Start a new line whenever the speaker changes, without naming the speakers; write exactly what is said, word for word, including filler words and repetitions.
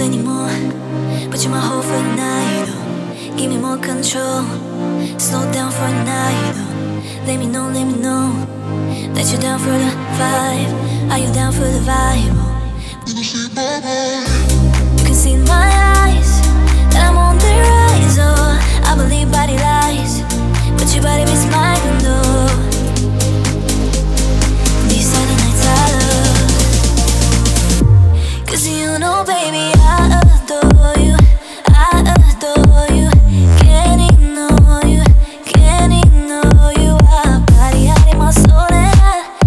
anymore, but you're my hope for the night. Oh, give me more control. Slow down for a night. Oh, let me know, let me know that you're down for the vibe. Are you down for the vibe? Oh, you can see in my eyes that I'm on the rise. Oh, I believe body lies, but your body makes my window. These are the nights I love, 'cause you know, baby, I adore you, I adore you.